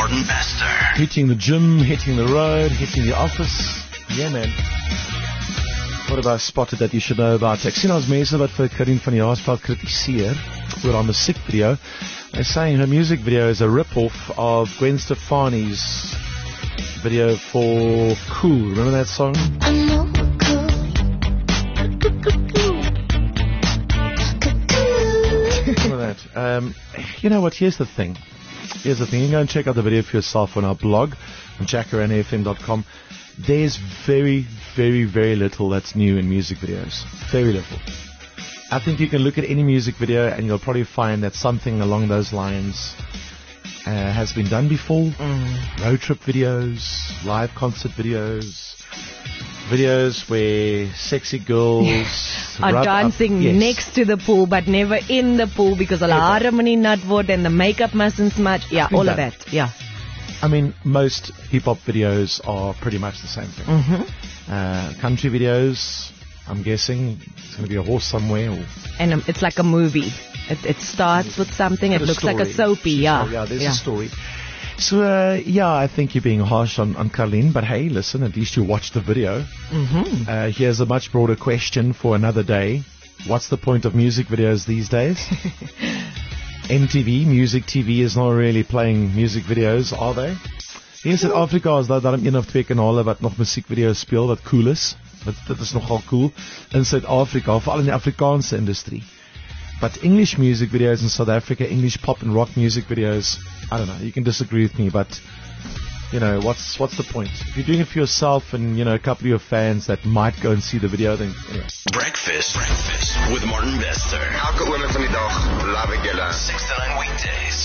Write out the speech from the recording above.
Martin Bester. Hitting the gym, hitting the road, hitting the office. Yeah, man. What have I spotted that you should know about? Ek sien ons mense wat vir Karin van Jaarsveld kritiseer oor haar musiekvideo. They're saying her music video is a rip-off of Gwen Stefani's video for Cool. Remember that song? I know cool. Remember that? You know what? Here's the thing. You can go and check out the video for yourself on our blog on jackaranafm.com. There's very, very, very little that's new in music videos. Very little. I think you can look at any music video and you'll probably find that something along those lines has been done before. Road trip videos, live concert videos, videos where sexy girls are dancing next to the pool but never in the pool because hulle hare moet nie nat word and the makeup mustn't smudge. Yeah, all of that. Yeah. I mean, most hip-hop videos are pretty much the same thing. Country videos, I'm guessing it's going to be a horse somewhere. And it's like a movie. It starts with something. It looks like a soapy. Yeah, there's a story. So, I think you're being harsh on Carlene, but hey, listen, at least you watched the video. Here's a much broader question for another day. What's the point of music videos these days? MTV, Music TV is not really playing music videos, are they? Hier in Suid-Afrika is daar dan 1 of 2 kanale wat nog musiekvideo's speel wat cool is. Dit is nogal cool in Suid-Afrika, veral in die Afrikaanse industrie. But English music videos in South Africa, English pop and rock music videos, I don't know, you can disagree with me, but you know, what's the point? If you're doing it for yourself and, you know, a couple of your fans that might go and see the video, then anyway. Breakfast with Martin Bester. Elke oomblik van die dag, love ek julle. 6 to 9 weekdays.